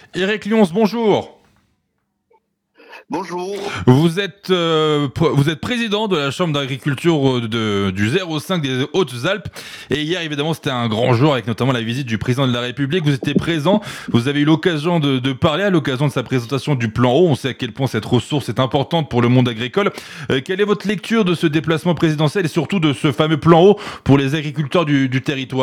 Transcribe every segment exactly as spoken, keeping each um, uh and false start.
Éric Lyons, bonjour. Bonjour. Vous êtes, euh, vous êtes président de la Chambre d'agriculture de, du zéro cinq des Hautes-Alpes. Et hier, évidemment, c'était un grand jour avec notamment la visite du président de la République. Vous étiez présent, vous avez eu l'occasion de, de parler à l'occasion de sa présentation du plan eau. On sait à quel point cette ressource est importante pour le monde agricole. Euh, quelle est votre lecture de ce déplacement présidentiel et surtout de ce fameux plan eau pour les agriculteurs du, du territoire ?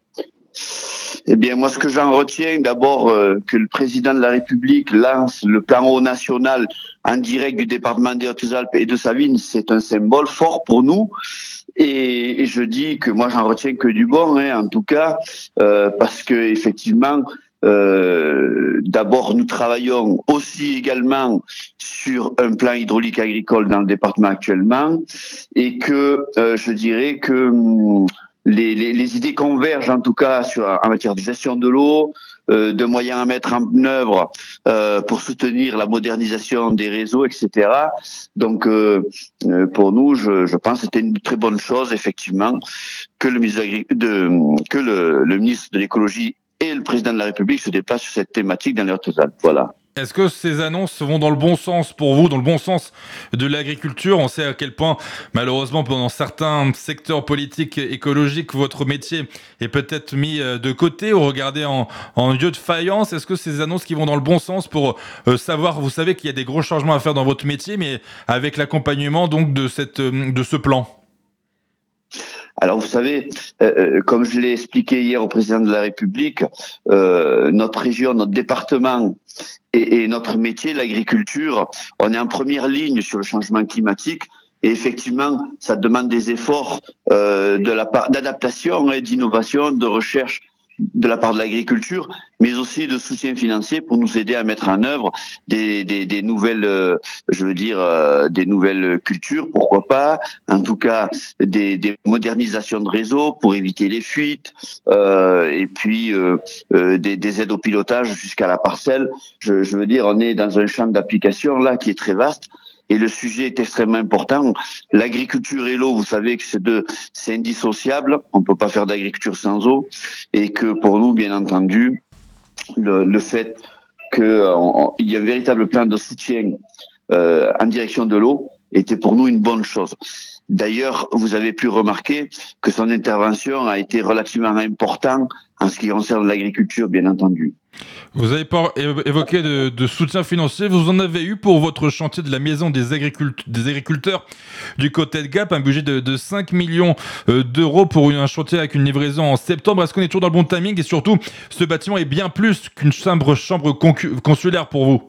Eh bien, moi, ce que j'en retiens, d'abord, euh, que le président de la République lance le plan eau national en direct du département des Hautes-Alpes et de Savines, c'est un symbole fort pour nous. Et, et je dis que moi, j'en retiens que du bon, hein, en tout cas, euh, parce que effectivement, euh, d'abord, nous travaillons aussi également sur un plan hydraulique agricole dans le département actuellement, et que euh, je dirais que hum, Les, les, les idées convergent en tout cas sur, en matière de gestion de l'eau, euh, de moyens à mettre en œuvre euh, pour soutenir la modernisation des réseaux, et cetera. Donc, euh, euh, pour nous, je, je pense que c'était une très bonne chose, effectivement, que le ministre de, que le, le ministre de l'écologie et le président de la République se déplacent sur cette thématique dans les Hautes-Alpes. Voilà. Est-ce que ces annonces vont dans le bon sens pour vous, dans le bon sens de l'agriculture ? On sait à quel point, malheureusement, dans certains secteurs politiques et écologiques, votre métier est peut-être mis de côté ou regardé en, en lieu de faïence. Est-ce que ces annonces qui vont dans le bon sens pour euh, savoir, vous savez qu'il y a des gros changements à faire dans votre métier, mais avec l'accompagnement donc de, cette, de ce plan ? Alors vous savez, euh, comme je l'ai expliqué hier au président de la République, euh, notre région, notre département et, et notre métier, l'agriculture, on est en première ligne sur le changement climatique. Et effectivement, ça demande des efforts euh, de la part d'adaptation et d'innovation, de recherche de la part de l'agriculture, mais aussi de soutien financier pour nous aider à mettre en œuvre des, des, des nouvelles, euh, je veux dire, euh, des nouvelles cultures, pourquoi pas, en tout cas des, des modernisations de réseaux pour éviter les fuites, euh, et puis euh, euh, des, des aides au pilotage jusqu'à la parcelle. Je, je veux dire, on est dans un champ d'application là qui est très vaste. Et le sujet est extrêmement important. L'agriculture et l'eau, vous savez que c'est deux, c'est indissociable. On ne peut pas faire d'agriculture sans eau. Et que pour nous, bien entendu, le, le fait qu'il y ait un véritable plan de soutien euh, en direction de l'eau était pour nous une bonne chose. D'ailleurs, vous avez pu remarquer que son intervention a été relativement importante en ce qui concerne l'agriculture, bien entendu. Vous avez pas évoqué de, de soutien financier, vous en avez eu pour votre chantier de la maison des, agricult- des agriculteurs du côté de Gap, un budget de, de cinq millions d'euros pour une, un chantier avec une livraison en septembre. Est-ce qu'on est toujours dans le bon timing ? Et surtout, ce bâtiment est bien plus qu'une chambre, chambre concu- consulaire pour vous.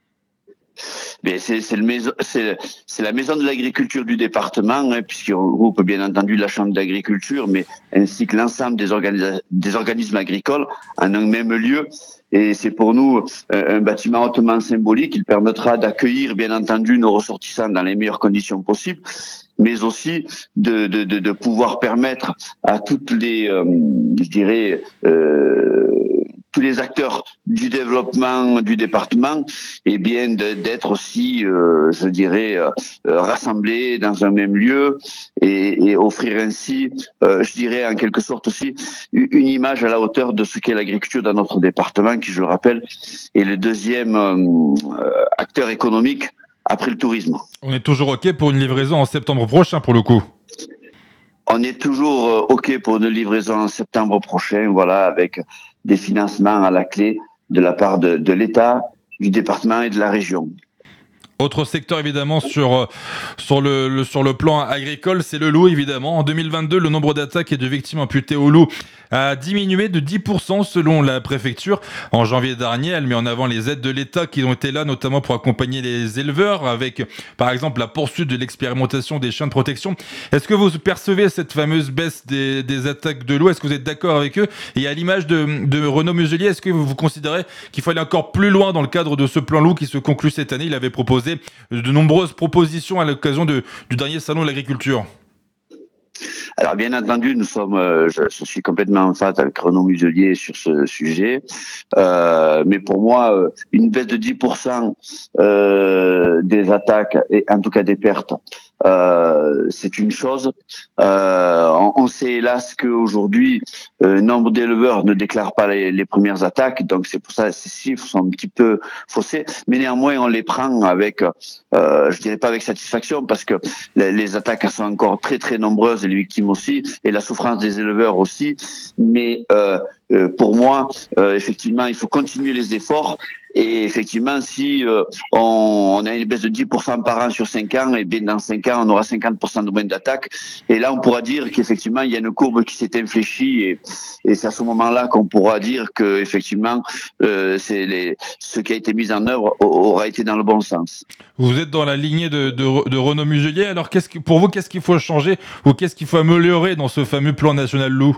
Mais c'est, c'est, le maison, c'est, c'est la maison de l'agriculture du département, hein, puisqu'il regroupe bien entendu la chambre d'agriculture, mais ainsi que l'ensemble des, organisa- des organismes agricoles en un même lieu. Et c'est pour nous un bâtiment hautement symbolique. Il permettra d'accueillir bien entendu nos ressortissants dans les meilleures conditions possibles, mais aussi de, de, de, de pouvoir permettre à toutes les, euh, je dirais, euh, tous les acteurs du développement du département, eh bien de, d'être aussi, euh, je dirais, euh, rassemblés dans un même lieu et, et offrir ainsi, euh, je dirais en quelque sorte aussi, une image à la hauteur de ce qu'est l'agriculture dans notre département, qui, je le rappelle, est le deuxième euh, acteur économique après le tourisme. On est toujours OK pour une livraison en septembre prochain pour le coup. On est toujours euh, OK pour une livraison en septembre prochain, voilà, avec des financements à la clé de la part de, de l'État, du département et de la région. Autre secteur évidemment sur, sur, le, le, sur le plan agricole, c'est le loup évidemment. En deux mille vingt-deux, le nombre d'attaques et de victimes imputées au loup a diminué de dix pour cent selon la préfecture. En janvier dernier, elle met en avant les aides de l'État qui ont été là notamment pour accompagner les éleveurs avec par exemple la poursuite de l'expérimentation des chiens de protection. Est-ce que vous percevez cette fameuse baisse des, des attaques de loup ? Est-ce que vous êtes d'accord avec eux ? Et à l'image de, de Renaud Muselier, est-ce que vous, vous considérez qu'il faut aller encore plus loin dans le cadre de ce plan loup qui se conclut cette année ? Il avait proposé de nombreuses propositions à l'occasion de, du dernier salon de l'agriculture. Alors bien entendu, nous sommes, euh, je, je suis complètement en phase avec Renaud Muselier sur ce sujet, euh, mais pour moi, euh, une baisse de dix pour cent euh, des attaques et en tout cas des pertes euh, c'est une chose. Euh, on, on sait hélas qu'aujourd'hui, euh, nombre d'éleveurs ne déclarent pas les, les premières attaques, donc c'est pour ça que ces chiffres sont un petit peu faussés. Mais néanmoins, on les prend avec, euh, je dirais pas avec satisfaction, parce que les, les attaques sont encore très très nombreuses, et les victimes aussi, et la souffrance des éleveurs aussi. Mais euh, euh, pour moi, euh, effectivement, il faut continuer les efforts. Et effectivement, si euh, on, on a une baisse de dix pour cent par an sur cinq ans, et bien dans cinq ans, on aura cinquante pour cent de moins d'attaques. Et là, on pourra dire qu'effectivement, il y a une courbe qui s'est infléchie, et, et c'est à ce moment-là qu'on pourra dire que effectivement, euh, c'est les, ce qui a été mis en œuvre aura été dans le bon sens. Vous êtes dans la lignée de, de, de Renaud Muselier. Alors, qu'est-ce que, pour vous, qu'est-ce qu'il faut changer ou qu'est-ce qu'il faut améliorer dans ce fameux plan national loup?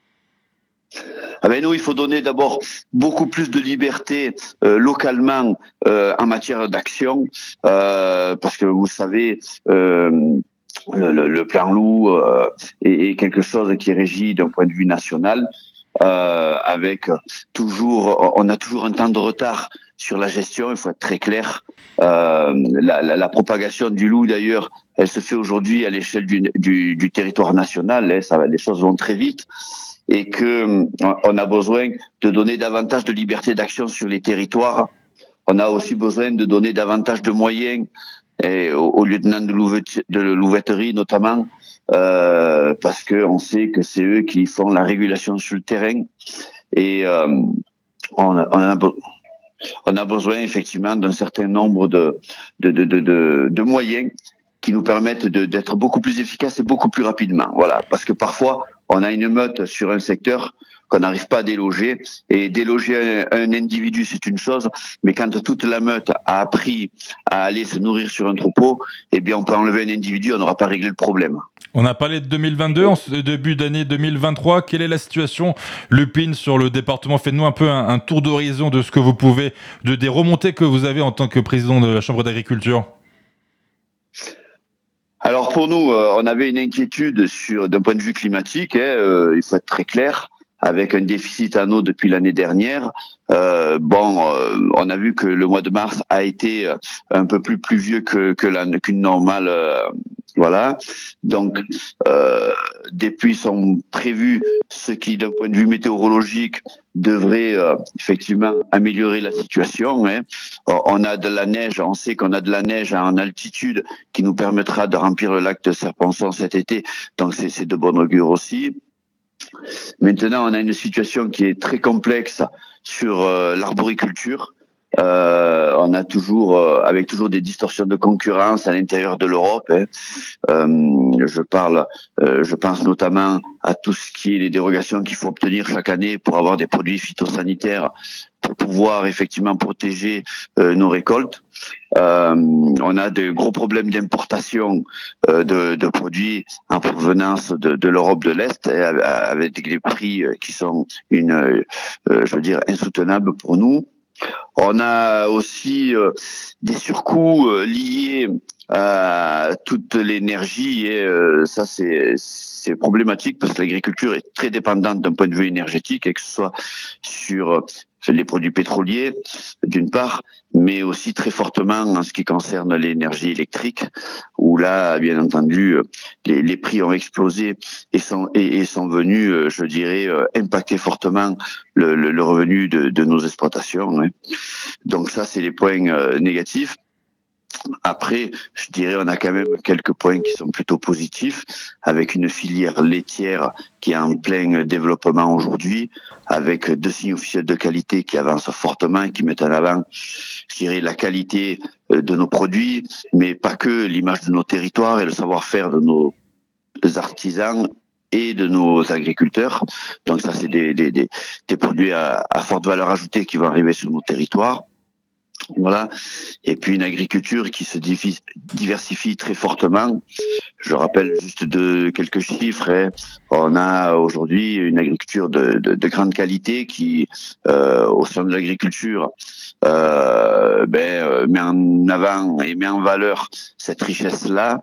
Ah ben nous, il faut donner d'abord beaucoup plus de liberté euh, localement euh, en matière d'action, euh, parce que vous savez, euh, le, le plan loup euh, est, est quelque chose qui est régi d'un point de vue national, euh, avec toujours, on a toujours un temps de retard sur la gestion. Il faut être très clair. Euh, la, la, la propagation du loup, d'ailleurs, elle se fait aujourd'hui à l'échelle du, du, du territoire national. Hein, ça, les choses vont très vite. Et que on a besoin de donner davantage de liberté d'action sur les territoires. On a aussi besoin de donner davantage de moyens et aux, aux lieutenants de, louvet, de louveterie notamment, euh, parce que on sait que c'est eux qui font la régulation sur le terrain. Et euh, on, a, on, a, on a besoin effectivement d'un certain nombre de, de, de, de, de, de moyens qui nous permettent de, d'être beaucoup plus efficaces et beaucoup plus rapidement. Voilà, parce que parfois on a une meute sur un secteur qu'on n'arrive pas à déloger, et déloger un, un individu, c'est une chose, mais quand toute la meute a appris à aller se nourrir sur un troupeau, eh bien on peut enlever un individu, on n'aura pas réglé le problème. On a parlé de deux mille vingt-deux, en ce début d'année deux mille vingt-trois. Quelle est la situation, Lupine, sur le département? Faites-nous un peu un, un tour d'horizon de ce que vous pouvez, de des remontées que vous avez en tant que président de la Chambre d'agriculture. Alors pour nous, euh, on avait une inquiétude sur d'un point de vue climatique, hein, euh, il faut être très clair, avec un déficit en eau depuis l'année dernière. Euh, bon, euh, on a vu que le mois de mars a été un peu plus pluvieux que, que la, qu'une normale, euh, voilà. Donc, euh, des pluies sont prévues, ce qui, d'un point de vue météorologique, devrait euh, effectivement améliorer la situation. Hein. On a de la neige, on sait qu'on a de la neige en altitude qui nous permettra de remplir le lac de Serponçon cet été, donc c'est, c'est de bon augure aussi. Maintenant, on a une situation qui est très complexe sur euh, l'arboriculture. Euh, on a toujours, euh, avec toujours des distorsions de concurrence à l'intérieur de l'Europe. Hein. Euh, je parle, euh, je pense notamment à tout ce qui est les dérogations qu'il faut obtenir chaque année pour avoir des produits phytosanitaires pour pouvoir effectivement protéger euh, nos récoltes. Euh, on a de gros problèmes d'importation euh, de, de produits en provenance de, de l'Europe de l'Est, avec des prix qui sont une, euh, je veux dire, insoutenables pour nous. On a aussi euh, des surcoûts euh, liés à toute l'énergie, et euh, ça c'est c'est problématique parce que l'agriculture est très dépendante d'un point de vue énergétique, et que ce soit sur les produits pétroliers d'une part, mais aussi très fortement en ce qui concerne l'énergie électrique, où là, bien entendu, les, les prix ont explosé et sont, et, et sont venus, je dirais, impacter fortement le, le, le revenu de, de nos exploitations. Hein. Donc ça, c'est les points euh, négatifs. Après, je dirais, on a quand même quelques points qui sont plutôt positifs, avec une filière laitière qui est en plein développement aujourd'hui, avec deux signes officiels de qualité qui avancent fortement et qui mettent en avant, je dirais, la qualité de nos produits, mais pas que, l'image de nos territoires et le savoir-faire de nos artisans et de nos agriculteurs. Donc ça, c'est des, des, des, des produits à, à forte valeur ajoutée qui vont arriver sur nos territoires. Voilà. Et puis une agriculture qui se diversifie très fortement. Je rappelle juste de quelques chiffres. Hein. On a aujourd'hui une agriculture de, de, de grande qualité qui, euh, au sein de l'agriculture, euh, ben, euh, met en avant et met en valeur cette richesse-là.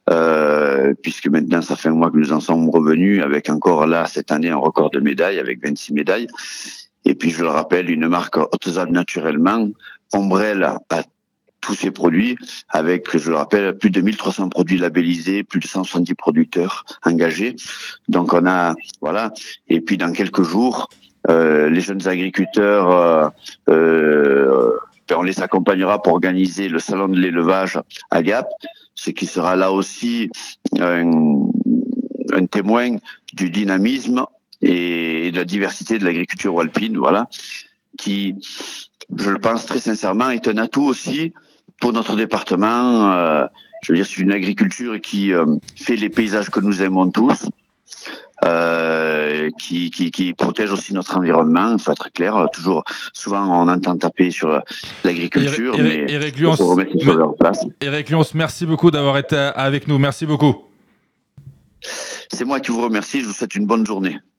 Euh, puisque maintenant ça fait un mois que nous en sommes revenus avec encore là cette année un record de médailles avec vingt-six médailles. Et puis je le rappelle, une marque Hautes-Alpes naturellement, Ombrelle a tous ces produits, avec, je le rappelle, plus de mille trois cents produits labellisés, plus de cent soixante-dix producteurs engagés. Donc on a, voilà. Et puis dans quelques jours, euh, les jeunes agriculteurs, euh, euh, on les accompagnera pour organiser le salon de l'élevage à Gap, ce qui sera là aussi un, un témoin du dynamisme et de la diversité de l'agriculture alpine, voilà, qui, je le pense très sincèrement, est un atout aussi pour notre département. Euh, je veux dire, c'est une agriculture qui euh, fait les paysages que nous aimons tous, euh, qui, qui, qui protège aussi notre environnement. Il faut être clair. Toujours, souvent, on entend taper sur l'agriculture, Eric, mais Eric il faut remettre les choses à leur place. Eric Lyons, merci beaucoup d'avoir été avec nous. Merci beaucoup. C'est moi qui vous remercie. Je vous souhaite une bonne journée.